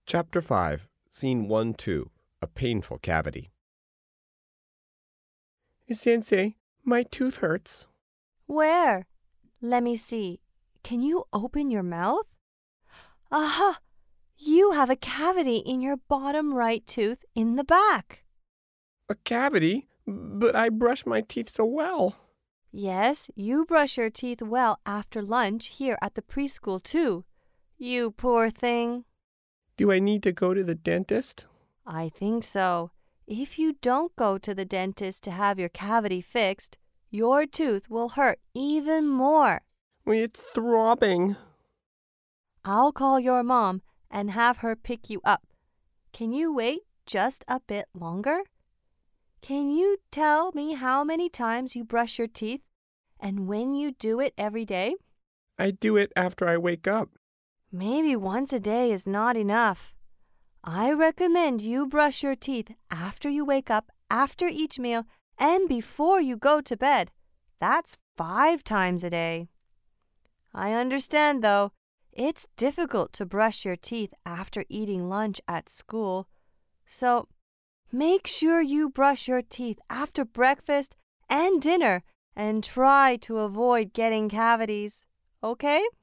Chapter 5, Scene 1-2, A Painful Cavity. Sensei, my tooth hurts. Where? Let me see. Can you open your mouth? Aha! You have a cavity in your bottom right tooth in the back. A cavity? But I brush my teeth so well. Yes, you brush your teeth well after lunch here at the preschool too. You poor thing. Do I need to go to the dentist? I think so. If you don't go to the dentist to have your cavity fixed, your tooth will hurt even more. It's throbbing. I'll call your mom and have her pick you up. Can you wait just a bit longer? Can you tell me how many times you brush your teeth and when you do it every day? I do it after I wake up. Maybe once a day is not enough. I recommend you brush your teeth after you wake up, after each meal, and before you go to bed. That's 5 times a day. I understand, though, it's difficult to brush your teeth after eating lunch at school. So make sure you brush your teeth after breakfast and dinner and try to avoid getting cavities. Okay?